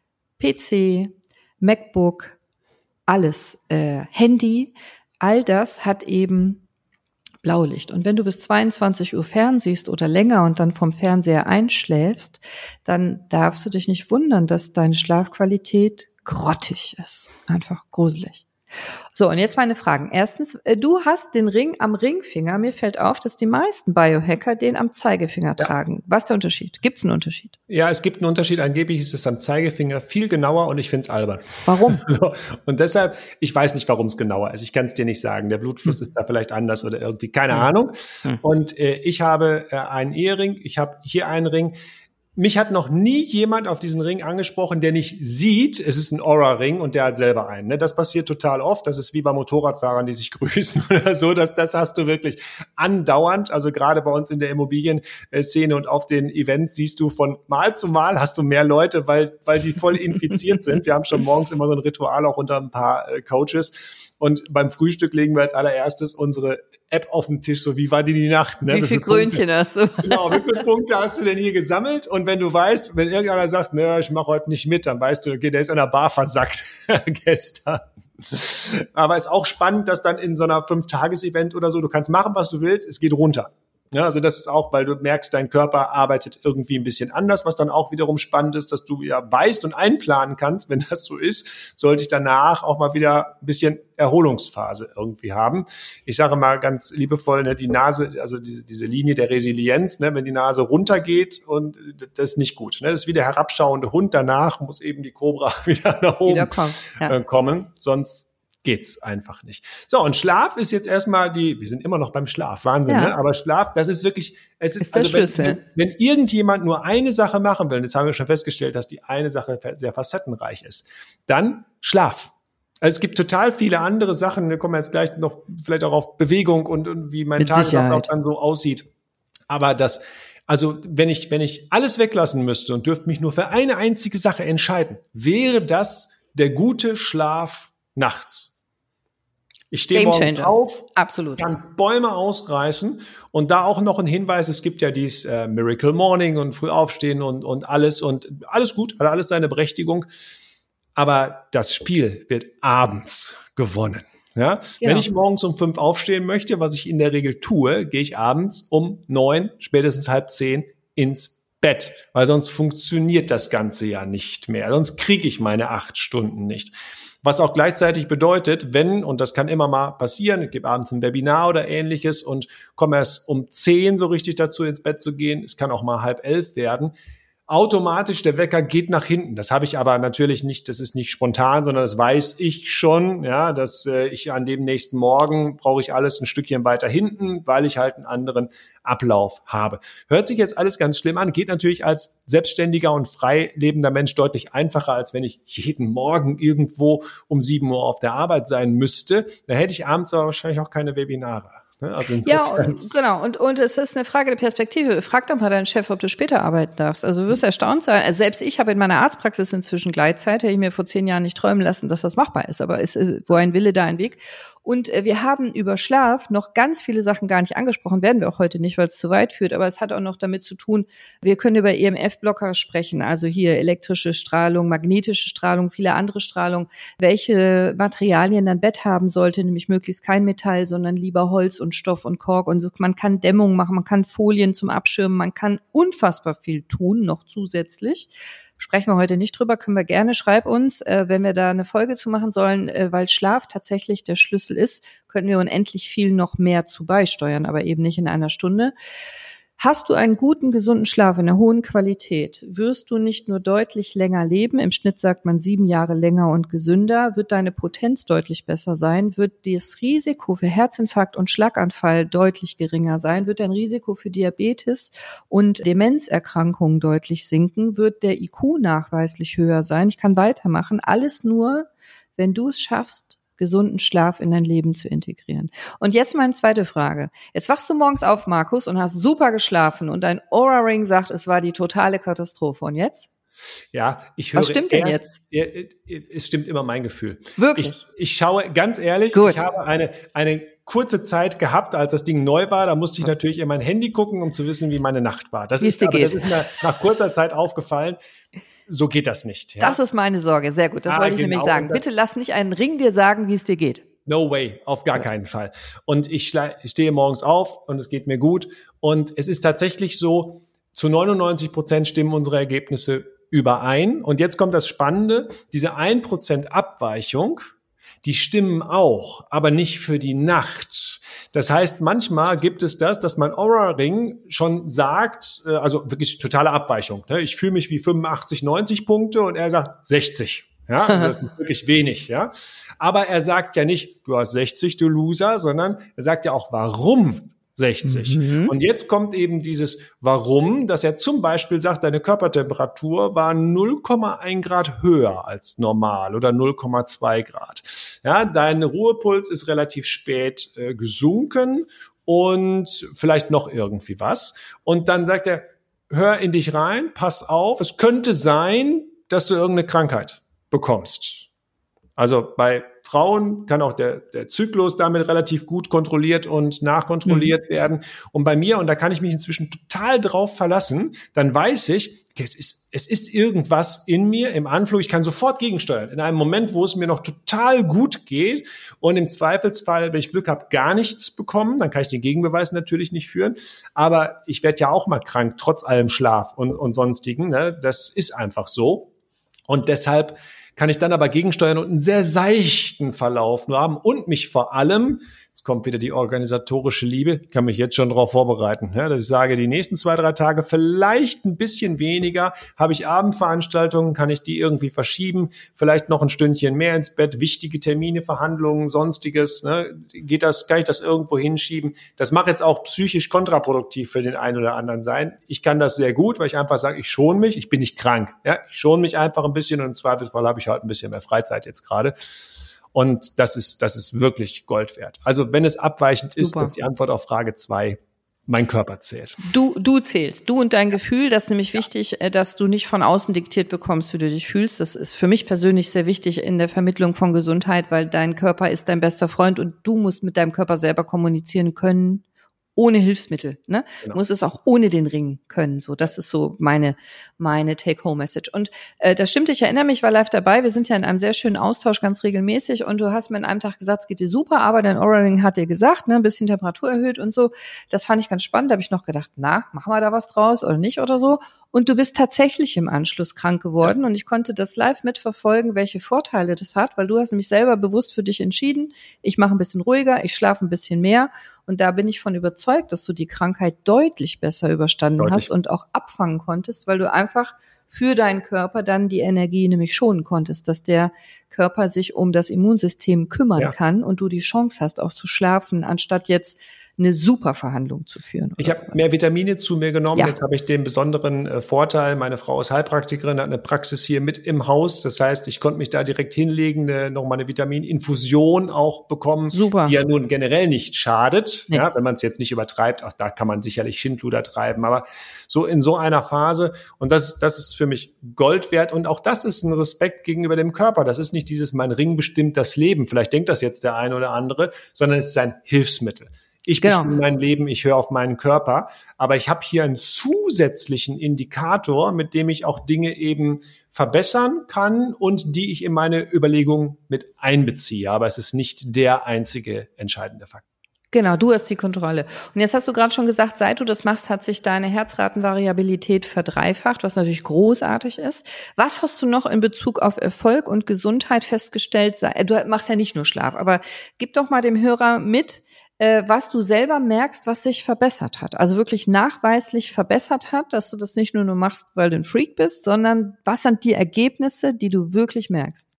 P C, MacBook, alles, äh, Handy, all das hat eben Blaulicht. Und wenn du bis zweiundzwanzig Uhr fernsiehst oder länger und dann vom Fernseher einschläfst, dann darfst du dich nicht wundern, dass deine Schlafqualität grottig ist. Einfach gruselig. So, und jetzt meine Fragen. Erstens, du hast den Ring am Ringfinger. Mir fällt auf, dass die meisten Biohacker den am Zeigefinger ja. tragen. Was ist der Unterschied? Gibt es einen Unterschied? Ja, es gibt einen Unterschied. Angeblich ist es am Zeigefinger viel genauer und ich finde es albern. Warum? So, und deshalb, ich weiß nicht, warum es genauer ist. Ich kann es dir nicht sagen. Der Blutfluss hm. ist da vielleicht anders oder irgendwie, keine hm. Ahnung. Hm. Und äh, ich habe äh, einen Ehering, ich habe hier einen Ring. Mich hat noch nie jemand auf diesen Ring angesprochen, der nicht sieht, es ist ein Aura-Ring und der hat selber einen. Ne? Das passiert total oft. Das ist wie bei Motorradfahrern, die sich grüßen oder so. Das, das hast du wirklich andauernd. Also gerade bei uns in der Immobilienszene und auf den Events siehst du von Mal zu Mal hast du mehr Leute, weil, weil die voll infiziert sind. Wir haben schon morgens immer so ein Ritual auch unter ein paar äh, Coaches. Und beim Frühstück legen wir als allererstes unsere App auf den Tisch, so wie war die die Nacht? Ne? Wie viele Krönchen hast du? Genau, wie viele Punkte hast du denn hier gesammelt? Und wenn du weißt, wenn irgendeiner sagt, ne, ich mache heute nicht mit, dann weißt du, okay, der ist an der Bar versackt gestern. Aber ist auch spannend, dass dann in so einer Fünf-Tages-Event oder so, du kannst machen, was du willst, es geht runter. Ja, also das ist auch, weil du merkst, dein Körper arbeitet irgendwie ein bisschen anders, was dann auch wiederum spannend ist, dass du ja weißt und einplanen kannst, wenn das so ist, sollte ich danach auch mal wieder ein bisschen Erholungsphase irgendwie haben. Ich sage mal ganz liebevoll, ne, die Nase, also diese, diese Linie der Resilienz, ne, wenn die Nase runtergeht und das ist nicht gut. Ne, das ist wie der herabschauende Hund, danach muss eben die Cobra wieder nach oben wieder kommen, ja. äh, kommen, sonst geht's einfach nicht. So, und Schlaf ist jetzt erstmal die, wir sind immer noch beim Schlaf, Wahnsinn, ja. ne? Aber Schlaf, das ist wirklich, es ist, ist also, wenn, wenn, wenn irgendjemand nur eine Sache machen will, und jetzt haben wir schon festgestellt, dass die eine Sache sehr facettenreich ist, dann Schlaf. Also es gibt total viele andere Sachen, da kommen wir jetzt gleich noch vielleicht auch auf Bewegung und, und wie mein Tagesablauf dann so aussieht. Aber das, also wenn ich, wenn ich alles weglassen müsste und dürfte mich nur für eine einzige Sache entscheiden, wäre das der gute Schlaf nachts. Ich stehe morgens auf, absolut, kann Bäume ausreißen und da auch noch ein Hinweis, es gibt ja dieses äh, Miracle Morning und früh aufstehen und, und alles und alles gut, hat alles seine Berechtigung, aber das Spiel wird abends gewonnen. Ja? Genau. Wenn ich morgens um fünf aufstehen möchte, was ich in der Regel tue, gehe ich abends um neun, spätestens halb zehn ins Bett, weil sonst funktioniert das Ganze ja nicht mehr, sonst kriege ich meine acht Stunden nicht. Was auch gleichzeitig bedeutet, wenn, und das kann immer mal passieren, ich gebe abends ein Webinar oder ähnliches und komme erst um zehn so richtig dazu, ins Bett zu gehen, es kann auch mal halb elf werden, automatisch der Wecker geht nach hinten. Das habe ich aber natürlich nicht, das ist nicht spontan, sondern das weiß ich schon, ja, dass äh, ich an dem nächsten Morgen brauche ich alles ein Stückchen weiter hinten, weil ich halt einen anderen Ablauf habe. Hört sich jetzt alles ganz schlimm an, geht natürlich als selbstständiger und frei lebender Mensch deutlich einfacher, als wenn ich jeden Morgen irgendwo um sieben Uhr auf der Arbeit sein müsste. Da hätte ich abends aber wahrscheinlich auch keine Webinare. Also ja, und, genau. Und, und es ist eine Frage der Perspektive. Frag doch mal deinen Chef, ob du später arbeiten darfst. Also du wirst erstaunt sein. Also selbst ich habe in meiner Arztpraxis inzwischen Gleitzeit. Hätte ich mir vor zehn Jahren nicht träumen lassen, dass das machbar ist. Aber es ist, wo ein Wille, da ein Weg. Und äh, wir haben über Schlaf noch ganz viele Sachen gar nicht angesprochen. Werden wir auch heute nicht, weil es zu weit führt. Aber es hat auch noch damit zu tun, wir können über E M F-Blocker sprechen. Also hier elektrische Strahlung, magnetische Strahlung, viele andere Strahlung. Welche Materialien dein Bett haben sollte, nämlich möglichst kein Metall, sondern lieber Holz und Stoff und Kork. Und man kann Dämmung machen, man kann Folien zum Abschirmen, man kann unfassbar viel tun, noch zusätzlich. Sprechen wir heute nicht drüber, können wir gerne, schreib uns, äh, wenn wir da eine Folge zu machen sollen, äh, weil Schlaf tatsächlich der Schlüssel ist, können wir unendlich viel noch mehr zu beisteuern, aber eben nicht in einer Stunde. Hast du einen guten, gesunden Schlaf in einer hohen Qualität, wirst du nicht nur deutlich länger leben, im Schnitt sagt man sieben Jahre länger und gesünder, wird deine Potenz deutlich besser sein, wird das Risiko für Herzinfarkt und Schlaganfall deutlich geringer sein, wird dein Risiko für Diabetes und Demenzerkrankungen deutlich sinken, wird der I Q nachweislich höher sein. Ich kann weitermachen. Alles nur, wenn du es schaffst, gesunden Schlaf in dein Leben zu integrieren. Und jetzt meine zweite Frage. Jetzt wachst du morgens auf, Markus, und hast super geschlafen und dein Aura-Ring sagt, es war die totale Katastrophe. Und jetzt? Ja, ich höre. Was stimmt denn jetzt? Es stimmt immer mein Gefühl. Wirklich? Ich, ich schaue, ganz ehrlich, Gut. ich habe eine, eine kurze Zeit gehabt, als das Ding neu war. Da musste ich natürlich in mein Handy gucken, um zu wissen, wie meine Nacht war. Das, ist, aber, das ist mir nach kurzer Zeit aufgefallen. So geht das nicht. Ja? Das ist meine Sorge. Sehr gut. Das ah, wollte ich genau. nämlich sagen. Bitte lass nicht einen Ring dir sagen, wie es dir geht. No way. Auf gar ja. keinen Fall. Und ich schle- stehe morgens auf und es geht mir gut. Und es ist tatsächlich so, zu neunundneunzig Prozent stimmen unsere Ergebnisse überein. Und jetzt kommt das Spannende, diese ein Prozent Abweichung, die stimmen auch, aber nicht für die Nacht. Das heißt, manchmal gibt es das, dass mein Oura-Ring schon sagt, also wirklich totale Abweichung. Ich fühle mich wie fünfundachtzig, neunzig Punkte und er sagt sechzig. Ja, also das ist wirklich wenig, ja. Aber er sagt ja nicht, du hast sechzig, du Loser, sondern er sagt ja auch, warum sechzig. Mhm. Und jetzt kommt eben dieses Warum, dass er zum Beispiel sagt, deine Körpertemperatur war null Komma eins Grad höher als normal oder null Komma zwei Grad. Ja, dein Ruhepuls ist relativ spät äh, gesunken und vielleicht noch irgendwie was. Und dann sagt er, hör in dich rein, pass auf, es könnte sein, dass du irgendeine Krankheit bekommst. Also bei Frauen kann auch der, der Zyklus damit relativ gut kontrolliert und nachkontrolliert mhm. werden. Und bei mir, und da kann ich mich inzwischen total drauf verlassen, dann weiß ich, okay, es ist, es ist irgendwas in mir im Anflug. Ich kann sofort gegensteuern. In einem Moment, wo es mir noch total gut geht und im Zweifelsfall, wenn ich Glück habe, gar nichts bekommen, dann kann ich den Gegenbeweis natürlich nicht führen. Aber ich werde ja auch mal krank, trotz allem Schlaf und, und sonstigen. Ne? Das ist einfach so. Und deshalb kann ich dann aber gegensteuern und einen sehr seichten Verlauf nur haben und mich vor allem, jetzt kommt wieder die organisatorische Liebe, ich kann mich jetzt schon darauf vorbereiten, ja, dass ich sage, die nächsten zwei, drei Tage vielleicht ein bisschen weniger, habe ich Abendveranstaltungen, kann ich die irgendwie verschieben, vielleicht noch ein Stündchen mehr ins Bett, wichtige Termine, Verhandlungen, sonstiges, ne, geht das, kann ich das irgendwo hinschieben? Das mag jetzt auch psychisch kontraproduktiv für den einen oder anderen sein. Ich kann das sehr gut, weil ich einfach sage, ich schone mich, ich bin nicht krank, ja, ich schone mich einfach ein bisschen und im Zweifelsfall habe ich halt ein bisschen mehr Freizeit jetzt gerade. Und das ist, das ist wirklich Gold wert. Also wenn es abweichend ist, Super. Das ist die Antwort auf Frage zwei. Mein Körper zählt. Du, du zählst. Du und dein Gefühl, das ist nämlich wichtig, dass du nicht von außen diktiert bekommst, wie du dich fühlst. Das ist für mich persönlich sehr wichtig in der Vermittlung von Gesundheit, weil dein Körper ist dein bester Freund und du musst mit deinem Körper selber kommunizieren können, ohne Hilfsmittel, ne? Genau. Du musst es auch ohne den Ring können. So, das ist so meine meine Take-Home-Message. Und äh, das stimmt, ich erinnere mich, ich war live dabei. Wir sind ja in einem sehr schönen Austausch ganz regelmäßig. Und du hast mir an einem Tag gesagt, es geht dir super, aber dein Oura-Ring hat dir gesagt, ne, ein bisschen Temperatur erhöht und so. Das fand ich ganz spannend. Da habe ich noch gedacht, na, machen wir da was draus oder nicht oder so. Und du bist tatsächlich im Anschluss krank geworden. Ja. Und ich konnte das live mitverfolgen, welche Vorteile das hat, weil du hast nämlich selber bewusst für dich entschieden, ich mache ein bisschen ruhiger, ich schlafe ein bisschen mehr. Und da bin ich von überzeugt, dass du die Krankheit deutlich besser überstanden deutlich. hast und auch abfangen konntest, weil du einfach für deinen Körper dann die Energie nämlich schonen konntest, dass der Körper sich um das Immunsystem kümmern ja. kann und du die Chance hast, auch zu schlafen, anstatt jetzt eine super Verhandlung zu führen. Ich habe mehr Vitamine zu mir genommen. Ja. Jetzt habe ich den besonderen äh, Vorteil, meine Frau ist Heilpraktikerin, hat eine Praxis hier mit im Haus. Das heißt, ich konnte mich da direkt hinlegen, eine, nochmal eine Vitamininfusion auch bekommen, super. Die ja nun generell nicht schadet, nee. ja, wenn man es jetzt nicht übertreibt. Auch da kann man sicherlich Schindluder treiben, aber so in so einer Phase. Und das, das ist für mich Gold wert. Und auch das ist ein Respekt gegenüber dem Körper. Das ist nicht dieses, mein Ring bestimmt das Leben. Vielleicht denkt das jetzt der eine oder andere, sondern es ist ein Hilfsmittel. Ich bestimme genau. mein Leben, ich höre auf meinen Körper, aber ich habe hier einen zusätzlichen Indikator, mit dem ich auch Dinge eben verbessern kann und die ich in meine Überlegungen mit einbeziehe. Aber es ist nicht der einzige entscheidende Faktor. Genau, du hast die Kontrolle. Und jetzt hast du gerade schon gesagt, seit du das machst, hat sich deine Herzratenvariabilität verdreifacht, was natürlich großartig ist. Was hast du noch in Bezug auf Erfolg und Gesundheit festgestellt? Du machst ja nicht nur Schlaf, aber gib doch mal dem Hörer mit, was du selber merkst, was sich verbessert hat. Also wirklich nachweislich verbessert hat, dass du das nicht nur nur machst, weil du ein Freak bist, sondern was sind die Ergebnisse, die du wirklich merkst?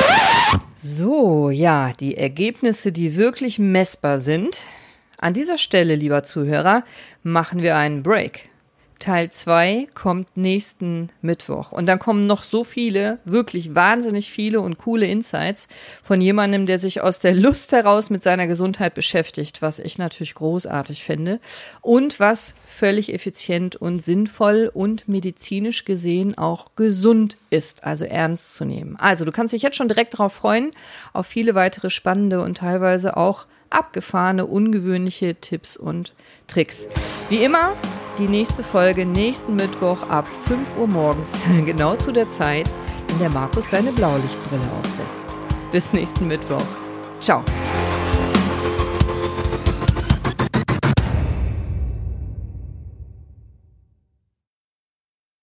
So, ja, die Ergebnisse, die wirklich messbar sind. An dieser Stelle, lieber Zuhörer, machen wir einen Break. Teil zwei kommt nächsten Mittwoch. Und dann kommen noch so viele, wirklich wahnsinnig viele und coole Insights von jemandem, der sich aus der Lust heraus mit seiner Gesundheit beschäftigt, was ich natürlich großartig finde. Und was völlig effizient und sinnvoll und medizinisch gesehen auch gesund ist, also ernst zu nehmen. Also du kannst dich jetzt schon direkt darauf freuen, auf viele weitere spannende und teilweise auch abgefahrene, ungewöhnliche Tipps und Tricks. Wie immer, die nächste Folge nächsten Mittwoch ab fünf Uhr morgens, genau zu der Zeit, in der Markus seine Blaulichtbrille aufsetzt. Bis nächsten Mittwoch. Ciao.